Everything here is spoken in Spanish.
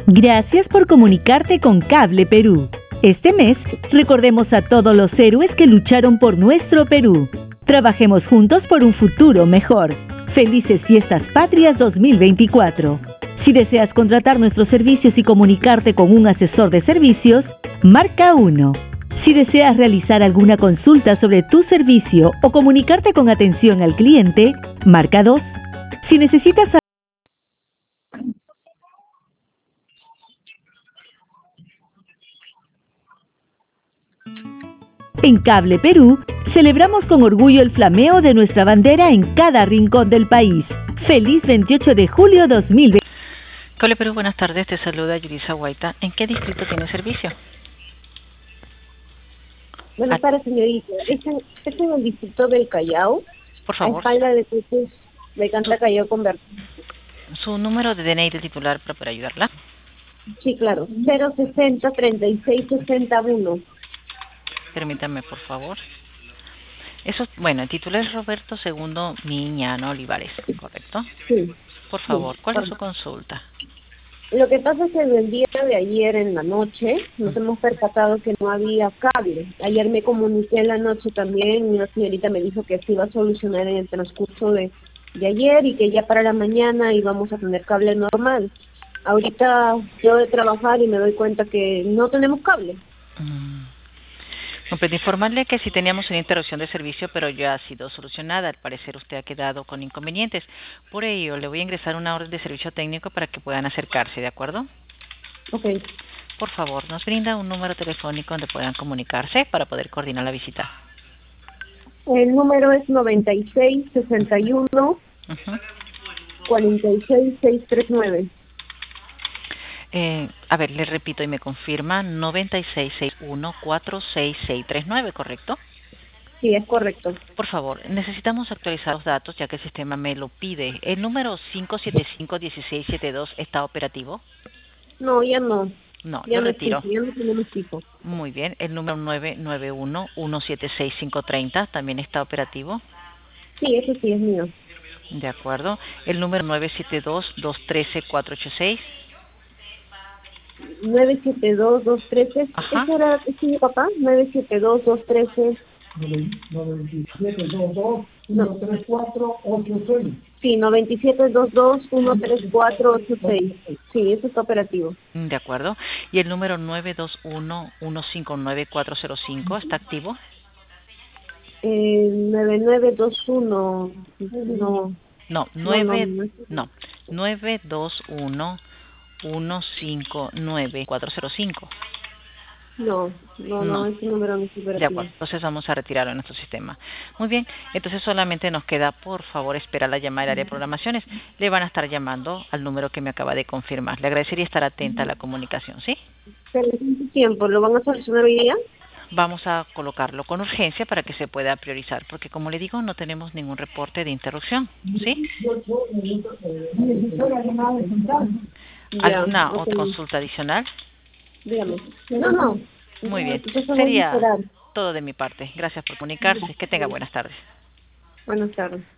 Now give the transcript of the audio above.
Gracias por comunicarte con Cable Perú. Este mes, recordemos a todos los héroes que lucharon por nuestro Perú. Trabajemos juntos por un futuro mejor. Felices Fiestas Patrias 2024. Si deseas contratar nuestros servicios y comunicarte con un asesor de servicios, marca 1. Si deseas realizar alguna consulta sobre tu servicio o comunicarte con atención al cliente, marca 2. Si necesitas En Cable Perú, celebramos con orgullo el flameo de nuestra bandera en cada rincón del país. ¡Feliz 28 de julio 2020! Cable Perú, buenas tardes. Te saluda Yurisa Guaita. ¿En qué distrito tiene servicio? Buenas tardes, señorita. Es en el distrito del Callao. Por favor. A espalda de Cruces de Canta Callao Convertir. ¿Su número de DNI del titular para ayudarla? Sí, claro. 060 36 61. Permítame, por favor. Eso, bueno, el titular es Roberto II Miñano Olivares, ¿correcto? Sí. Por favor, Sí. ¿cuál es su consulta? Lo que pasa es que el día de ayer en la noche nos hemos percatado que no había cable. Ayer me comuniqué en la noche también y una señorita me dijo que se iba a solucionar en el transcurso de ayer y que ya para la mañana íbamos a tener cable normal. Ahorita yo de trabajar y me doy cuenta que no tenemos cable. Comprendo informarle que sí teníamos una interrupción de servicio, pero ya ha sido solucionada. Al parecer usted ha quedado con inconvenientes. Por ello, le voy a ingresar una orden de servicio técnico para que puedan acercarse, ¿de acuerdo? Ok. Por favor, nos brinda un número telefónico donde puedan comunicarse para poder coordinar la visita. El número es 96 61 46 639. A ver, le repito y me confirma, 9661466639, ¿correcto? Sí, es correcto. Por favor, necesitamos actualizar los datos ya que el sistema me lo pide. ¿El número 575-1672 está operativo? No, ya no. No, Ya lo no retiro. existe, ya no tenemos tipo. Muy bien. ¿El número 991-176530 también está operativo? Sí, ese sí es mío. De acuerdo. ¿El número 972-213-486? 972-213. Ajá. ¿Ese era mi papá? 972-213. 9722-13486. Sí, 9722-13486. Sí, eso está operativo. De acuerdo. ¿Y el número 921-159-405 está activo? 9921. No. No, 921-159-405. No, ese número no es operativo. De acuerdo, entonces vamos a retirarlo en nuestro sistema. Muy bien, entonces solamente nos queda, por favor, esperar la llamada del área de programaciones. Le van a estar llamando al número que me acaba de confirmar. Le agradecería estar atenta a la comunicación, ¿sí? ¿Pero cuánto tiempo? ¿Lo van a solucionar hoy día? Vamos a colocarlo con urgencia para que se pueda priorizar, porque como le digo, no tenemos ningún reporte de interrupción, ¿sí? ¿Alguna otra consulta adicional? Dígame. No. Muy bien. Entonces Sería todo de mi parte. Gracias por comunicarse. Que tenga buenas tardes. Buenas tardes.